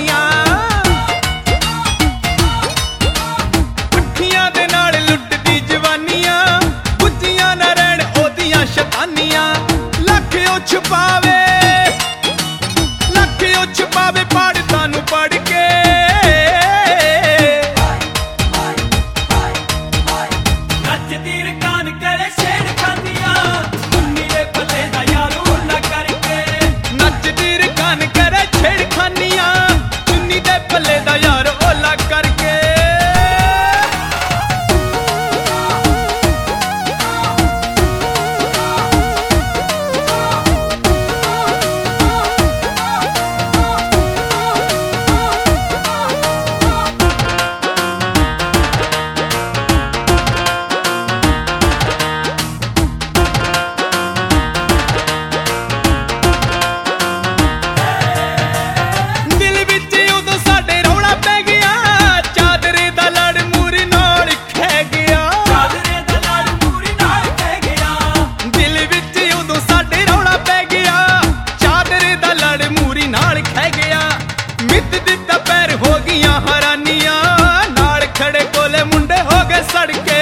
ਸ਼ੈਤਾਨੀਆਂ ਅੱਖੀਆਂ ਦੇ ਨਾਲ ਲੁੱਟਦੀ ਜਵਾਨੀਆਂ ਬੁੱਝੀਆਂ ਨਾ ਰਹਿਣ ਉਹਦੀਆਂ ਸ਼ੈਤਾਨੀਆਂ ਲੱਖ ਉਹ ਛੁਪਾਵੇ ਪੜ੍ਹਦਾ ਨੂੰ ਪੜ੍ਹ ਕੇ ਨੱਚਦੀ ਰਕਾਨ ਕਰੇ ਛੇੜਖਾਨੀਆਂ ਚੁੰਨੀ ਦੇ ਪੱਲੇ ਦਾ ਯਾਰ ਓਲਾ ਕਰਕੇ ਨੱਚਦੀ ਰਕਾਨ ਕਰੇ ਛੇੜਖਾਨੀਆਂ ਚੁੰਨੀ ਦੇ ਪੱਲੇ ਦਾ ਯਾਰ ਓਲਾ ਕਰਕੇ ਮਿੱਤ ਦਿੱਤਾ ਪੈਰ ਹੋ ਗਈਆਂ ਹੈਰਾਨੀਆਂ ਨਾਲ ਖੜੇ ਕੋਲੇ ਮੁੰਡੇ ਹੋ ਗਏ ਸੜਕੇ